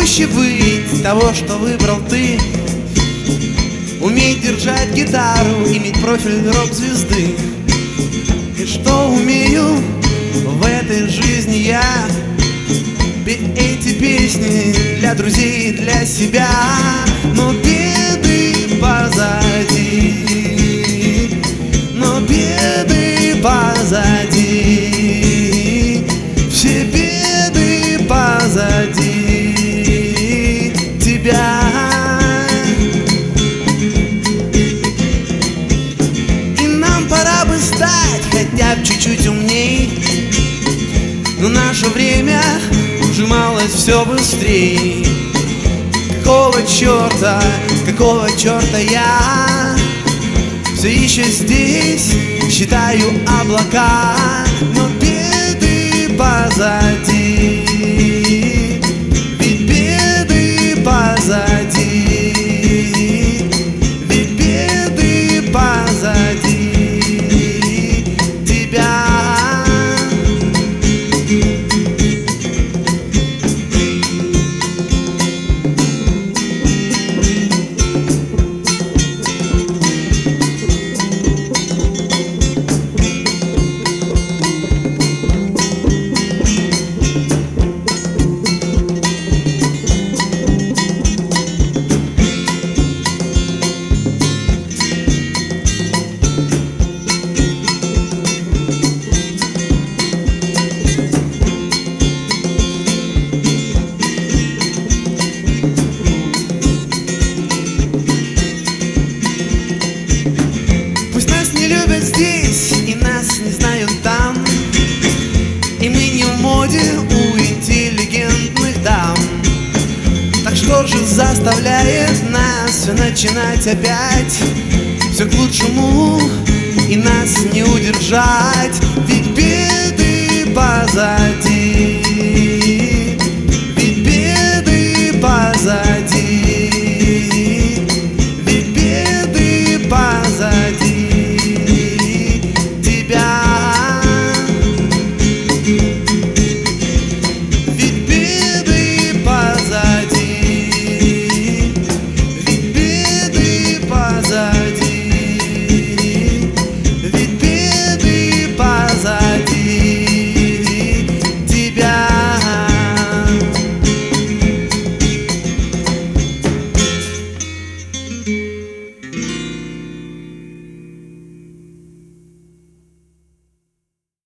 проще быть того, что выбрал ты. Уметь держать гитару, иметь профиль рок-звезды. И что умею в этой жизни я? Петь эти песни для друзей и для себя. Но беды позади, но беды позади, все беды позади тебя. И нам пора бы стать хотя бы чуть-чуть умней, но наше время сжималось все быстрее. Какого черта я все еще здесь считаю облака, но беды позади, ведь беды позади, ведь беды позади тебя. Здесь и нас не знают там, и мы не в моде у интеллигентных дам. Так что же заставляет нас все начинать опять? Все к лучшему, и нас не удержать, ведь беды позади.